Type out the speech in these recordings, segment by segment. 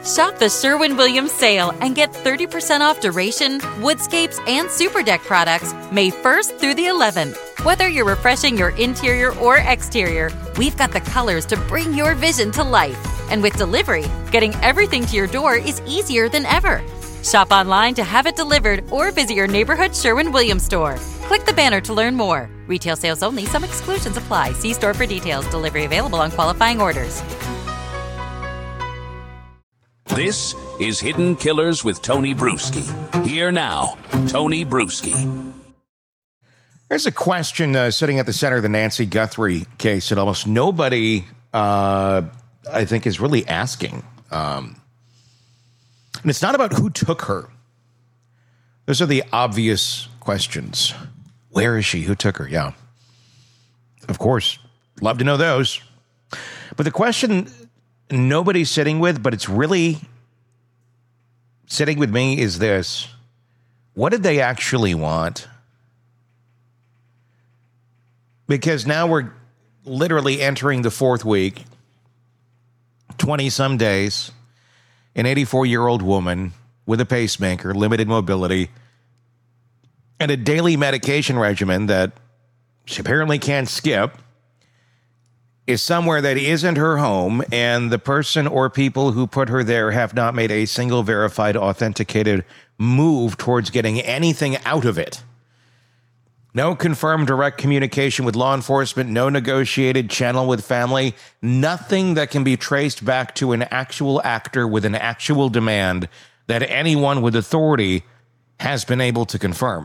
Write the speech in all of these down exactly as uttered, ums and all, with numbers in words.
Shop the Sherwin-Williams sale and get thirty percent off Duration, Woodscapes, and Super Deck products May first through the eleventh. Whether you're refreshing your interior or exterior, we've got the colors to bring your vision to life. And with delivery, getting everything to your door is easier than ever. Shop online to have it delivered or visit your neighborhood Sherwin-Williams store. Click the banner to learn more. Retail sales only. Some exclusions apply. See store for details. Delivery available on qualifying orders. This is Hidden Killers with Tony Bruschi. Here now, Tony Bruschi. There's a question uh, sitting at the center of the Nancy Guthrie case that almost nobody, uh, I think, is really asking. Um, and it's not about who took her. Those are the obvious questions. Where is she? Who took her? Yeah. Of course. Love to know those. But the question nobody's sitting with, but it's really sitting with me, is this. What did they actually want? Because now we're literally entering the fourth week, twenty-some days, an eighty-four-year-old woman with a pacemaker, limited mobility, and a daily medication regimen that she apparently can't skip, is somewhere that isn't her home, and the person or people who put her there have not made a single verified, authenticated move towards getting anything out of it. No confirmed direct communication with law enforcement, no negotiated channel with family, nothing that can be traced back to an actual actor with an actual demand that anyone with authority has been able to confirm.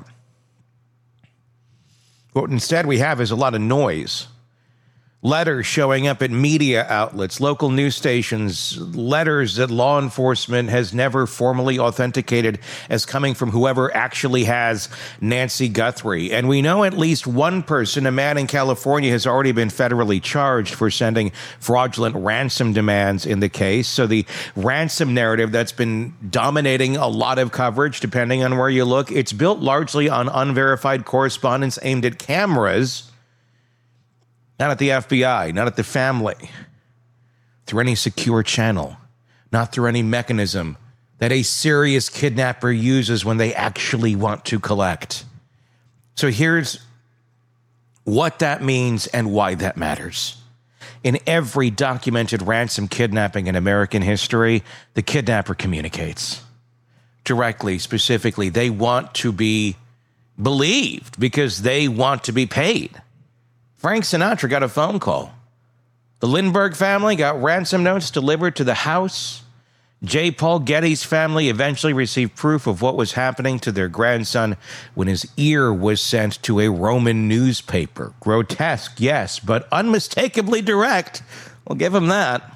What instead we have is a lot of noise. Letters showing up at media outlets, local news stations, letters that law enforcement has never formally authenticated as coming from whoever actually has Nancy Guthrie. And we know at least one person, a man in California, has already been federally charged for sending fraudulent ransom demands in the case. So the ransom narrative that's been dominating a lot of coverage, depending on where you look, it's built largely on unverified correspondence aimed at cameras, not at the F B I, not at the family, through any secure channel, not through any mechanism that a serious kidnapper uses when they actually want to collect. So here's what that means and why that matters. In every documented ransom kidnapping in American history, the kidnapper communicates directly, specifically. They want to be believed because they want to be paid. Frank Sinatra got a phone call. The Lindbergh family got ransom notes delivered to the house. J. Paul Getty's family eventually received proof of what was happening to their grandson when his ear was sent to a Roman newspaper. Grotesque, yes, but unmistakably direct. We'll give him that.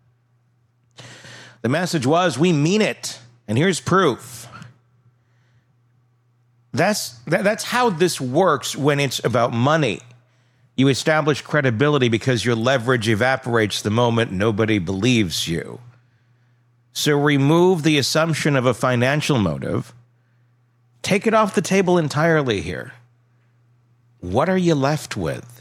The message was, we mean it, and here's proof. That's, that, that's how this works when it's about money. You establish credibility because your leverage evaporates the moment nobody believes you. So remove the assumption of a financial motive. Take it off the table entirely here. What are you left with?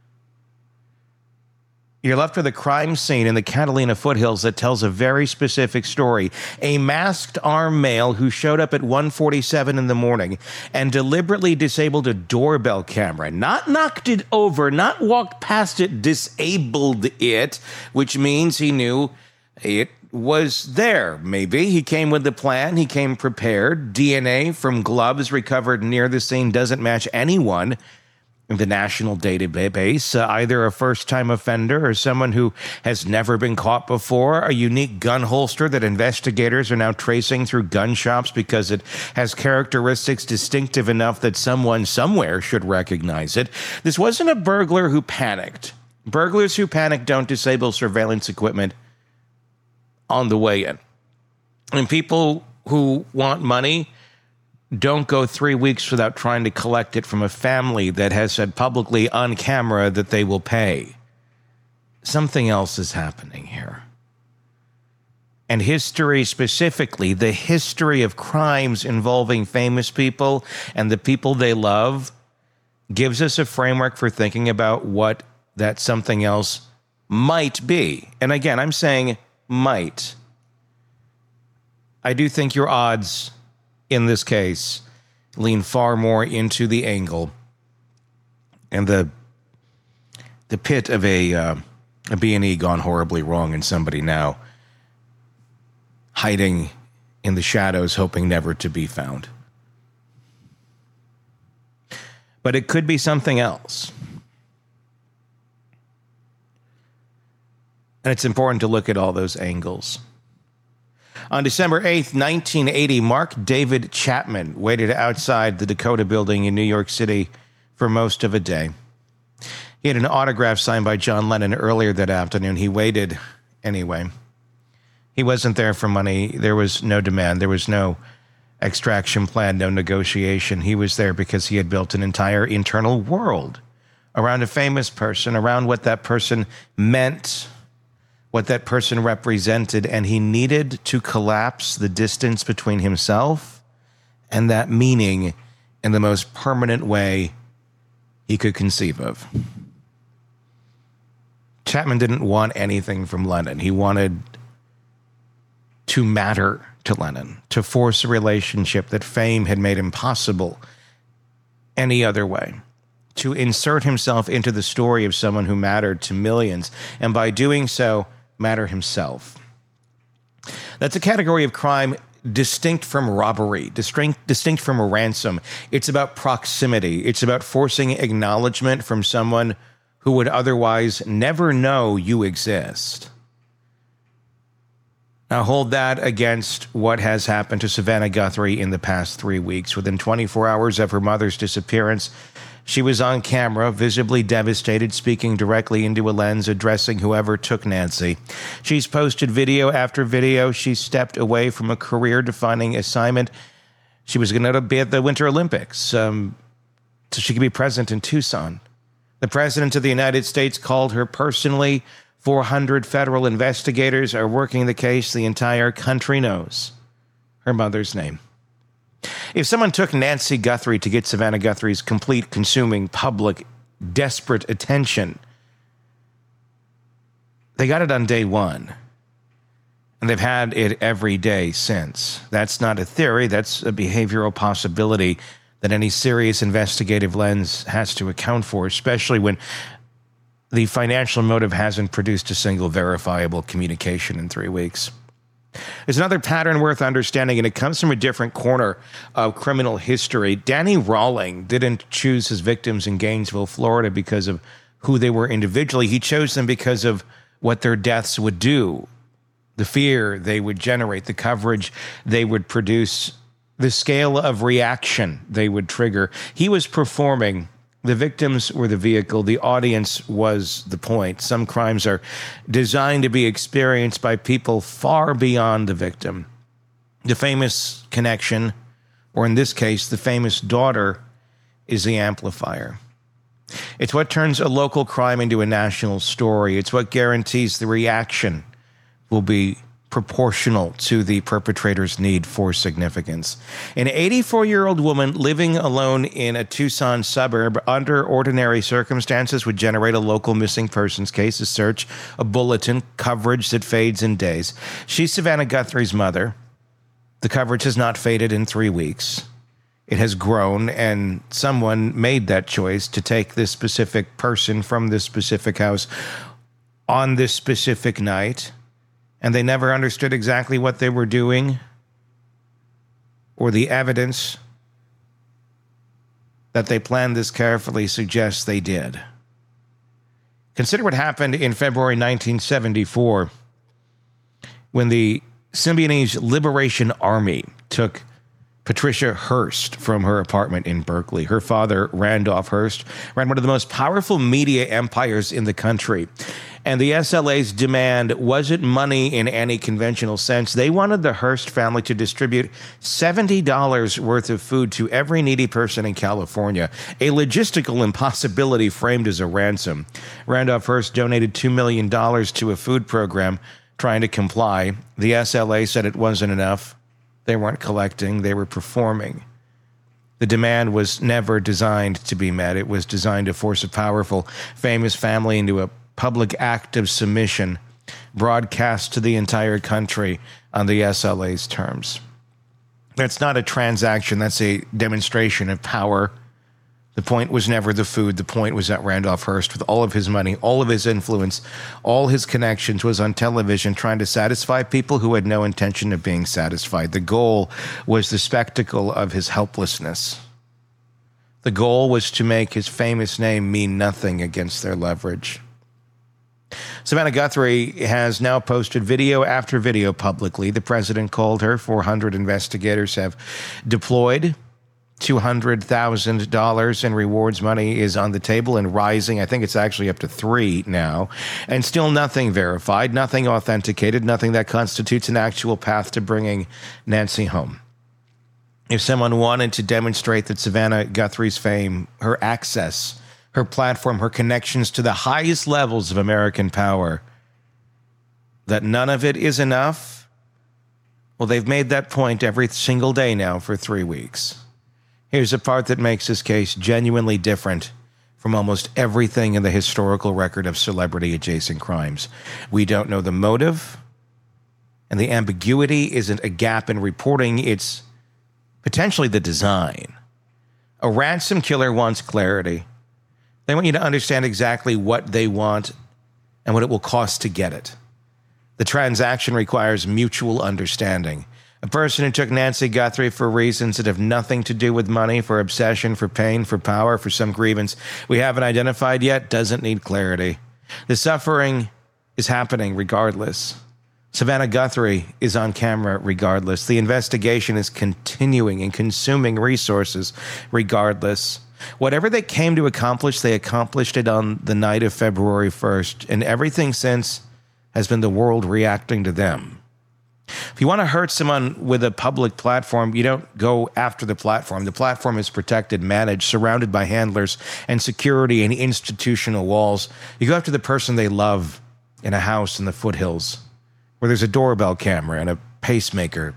You're left with a crime scene in the Catalina foothills that tells a very specific story. A masked armed male who showed up at one forty-seven in the morning and deliberately disabled a doorbell camera. Not knocked it over, not walked past it, disabled it, which means he knew it was there. Maybe he came with the plan. He came prepared. D N A from gloves recovered near the scene doesn't match anyone in the national database, uh, either a first-time offender or someone who has never been caught before, a unique gun holster that investigators are now tracing through gun shops because it has characteristics distinctive enough that someone somewhere should recognize it. This wasn't a burglar who panicked. Burglars who panic don't disable surveillance equipment on the way in. And people who want money don't go three weeks without trying to collect it from a family that has said publicly on camera that they will pay. Something else is happening here. And history specifically, the history of crimes involving famous people and the people they love, gives us a framework for thinking about what that something else might be. And again, I'm saying might. I do think your odds in this case lean far more into the angle and the the pit of a uh, a B and E gone horribly wrong and somebody now hiding in the shadows, hoping never to be found. But it could be something else. And it's important to look at all those angles. On December eighth, nineteen eighty, Mark David Chapman waited outside the Dakota Building in New York City for most of a day. He had an autograph signed by John Lennon earlier that afternoon. He waited anyway. He wasn't there for money. There was no demand. There was no extraction plan, no negotiation. He was there because he had built an entire internal world around a famous person, around what that person meant, what that person represented, and he needed to collapse the distance between himself and that meaning in the most permanent way he could conceive of. Chapman didn't want anything from Lennon. He wanted to matter to Lennon, to force a relationship that fame had made impossible any other way, to insert himself into the story of someone who mattered to millions, and by doing so, matter himself. That's a category of crime distinct from robbery, distinct, distinct from a ransom. It's about proximity. It's about forcing acknowledgement from someone who would otherwise never know you exist. Now hold that against what has happened to Savannah Guthrie in the past three weeks. Within twenty-four hours of her mother's disappearance, she was on camera, visibly devastated, speaking directly into a lens, addressing whoever took Nancy. She's posted video after video. She stepped away from a career-defining assignment. She was going to be at the Winter Olympics, um, so she could be present in Tucson. The President of the United States called her personally. four hundred federal investigators are working the case. The entire country knows her mother's name. If someone took Nancy Guthrie to get Savannah Guthrie's complete, consuming, public, desperate attention, they got it on day one. And they've had it every day since. That's not a theory. That's a behavioral possibility that any serious investigative lens has to account for, especially when the financial motive hasn't produced a single verifiable communication in three weeks. There's another pattern worth understanding, and it comes from a different corner of criminal history. Danny Rawling didn't choose his victims in Gainesville, Florida, because of who they were individually. He chose them because of what their deaths would do, the fear they would generate, the coverage they would produce, the scale of reaction they would trigger. He was performing. The victims were the vehicle. The audience was the point. Some crimes are designed to be experienced by people far beyond the victim. The famous connection, or in this case, the famous daughter, is the amplifier. It's what turns a local crime into a national story. It's what guarantees the reaction will be proportional to the perpetrator's need for significance. An eighty-four-year-old woman living alone in a Tucson suburb under ordinary circumstances would generate a local missing persons case, a search, a bulletin, coverage that fades in days. She's Savannah Guthrie's mother. The coverage has not faded in three weeks. It has grown, and someone made that choice to take this specific person from this specific house on this specific night. And they never understood exactly what they were doing or the evidence that they planned this carefully suggests they did. Consider what happened in February nineteen seventy-four when the Symbionese Liberation Army took Patricia Hearst from her apartment in Berkeley. Her father, Randolph Hearst, ran one of the most powerful media empires in the country. And the S L A's demand wasn't money in any conventional sense. They wanted the Hearst family to distribute seventy dollars worth of food to every needy person in California, a logistical impossibility framed as a ransom. Randolph Hearst donated two million dollars to a food program trying to comply. The S L A said it wasn't enough. They weren't collecting, they were performing. The demand was never designed to be met. It was designed to force a powerful, famous family into a public act of submission broadcast to the entire country on the S L A's terms. That's not a transaction. That's a demonstration of power. The point was never the food. The point was that Randolph Hearst, with all of his money, all of his influence, all his connections, was on television trying to satisfy people who had no intention of being satisfied. The goal was the spectacle of his helplessness. The goal was to make his famous name mean nothing against their leverage. Savannah Guthrie has now posted video after video publicly. The president called her. four hundred investigators have deployed. two hundred thousand dollars in rewards money is on the table and rising. I think it's actually up to three now. And still nothing verified, nothing authenticated, nothing that constitutes an actual path to bringing Nancy home. If someone wanted to demonstrate that Savannah Guthrie's fame, her access, her platform, her connections to the highest levels of American power, that none of it is enough, well, they've made that point every single day now for three weeks. Here's the part that makes this case genuinely different from almost everything in the historical record of celebrity-adjacent crimes. We don't know the motive, and the ambiguity isn't a gap in reporting, it's potentially the design. A ransom killer wants clarity. They want you to understand exactly what they want and what it will cost to get it. The transaction requires mutual understanding. A person who took Nancy Guthrie for reasons that have nothing to do with money, for obsession, for pain, for power, for some grievance we haven't identified yet, doesn't need clarity. The suffering is happening regardless. Savannah Guthrie is on camera regardless. The investigation is continuing and consuming resources regardless. Whatever they came to accomplish, they accomplished it on the night of February first, and everything since has been the world reacting to them. If you want to hurt someone with a public platform, you don't go after the platform. The platform is protected, managed, surrounded by handlers and security and institutional walls. You go after the person they love in a house in the foothills where there's a doorbell camera and a pacemaker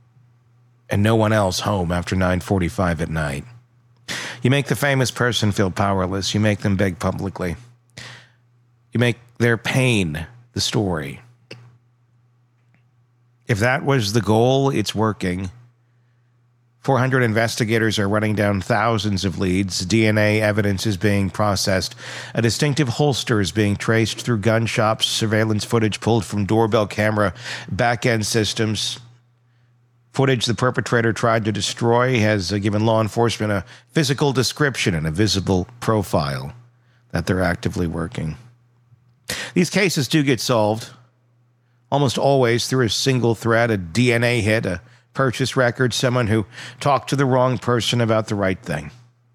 and no one else home after nine forty-five at night. You make the famous person feel powerless. You make them beg publicly. You make their pain the story. If that was the goal, it's working. four hundred investigators are running down thousands of leads. D N A evidence is being processed. A distinctive holster is being traced through gun shops. Surveillance footage pulled from doorbell camera back-end systems. Footage the perpetrator tried to destroy has given law enforcement a physical description and a visible profile that they're actively working. These cases do get solved, almost always through a single thread, a D N A hit, a purchase record, someone who talked to the wrong person about the right thing.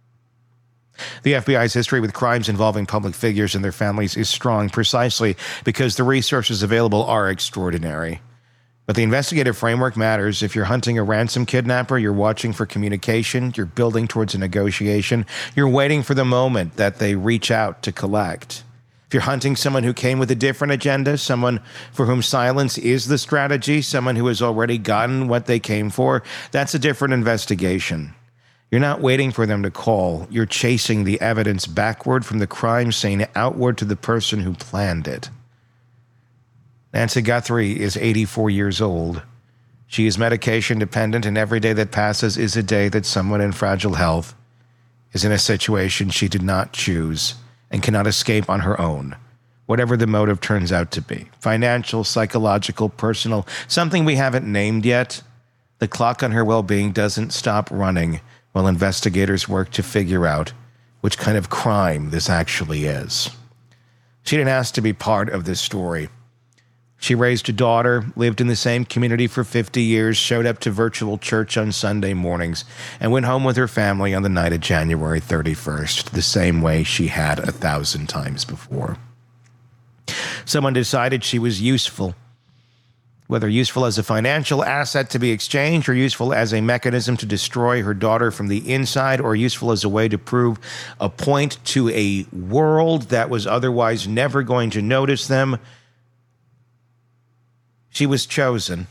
The F B I's history with crimes involving public figures and their families is strong precisely because the resources available are extraordinary. But the investigative framework matters. If you're hunting a ransom kidnapper, you're watching for communication, you're building towards a negotiation, you're waiting for the moment that they reach out to collect. If you're hunting someone who came with a different agenda, someone for whom silence is the strategy, someone who has already gotten what they came for, that's a different investigation. You're not waiting for them to call. You're chasing the evidence backward from the crime scene outward to the person who planned it. Nancy Guthrie is eighty-four years old. She is medication dependent, and every day that passes is a day that someone in fragile health is in a situation she did not choose and cannot escape on her own, whatever the motive turns out to be. Financial, psychological, personal, something we haven't named yet. The clock on her well-being doesn't stop running while investigators work to figure out which kind of crime this actually is. She didn't ask to be part of this story. She raised a daughter, lived in the same community for fifty years, showed up to virtual church on Sunday mornings, and went home with her family on the night of January thirty-first, the same way she had a thousand times before. Someone decided she was useful, whether useful as a financial asset to be exchanged or useful as a mechanism to destroy her daughter from the inside or useful as a way to prove a point to a world that was otherwise never going to notice them. She was chosen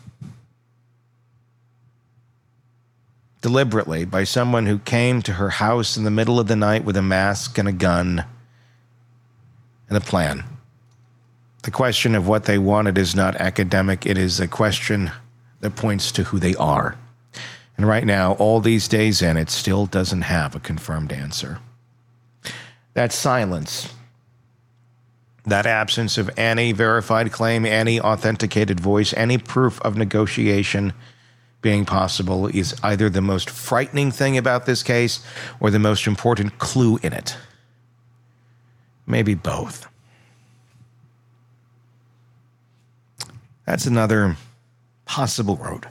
deliberately by someone who came to her house in the middle of the night with a mask and a gun and a plan. The question of what they wanted is not academic. It is a question that points to who they are. And right now, all these days in, it still doesn't have a confirmed answer. That silence, that absence of any verified claim, any authenticated voice, any proof of negotiation being possible is either the most frightening thing about this case or the most important clue in it. Maybe both. That's another possible road.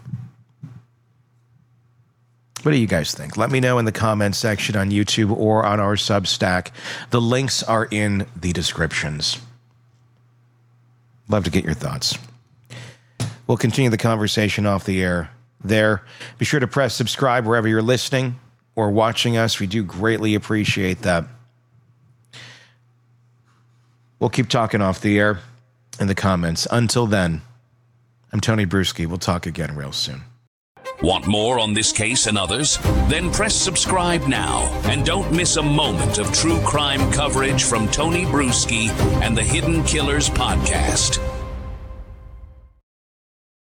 What do you guys think? Let me know in the comments section on YouTube or on our Substack. The links are in the descriptions. Love to get your thoughts. We'll continue the conversation off the air there. Be sure to press subscribe wherever you're listening or watching us. We do greatly appreciate that. We'll keep talking off the air in the comments. Until then, I'm Tony Bruschi. We'll talk again real soon. Want more on this case and others? Then press subscribe now and don't miss a moment of true crime coverage from Tony Bruschi and the Hidden Killers podcast.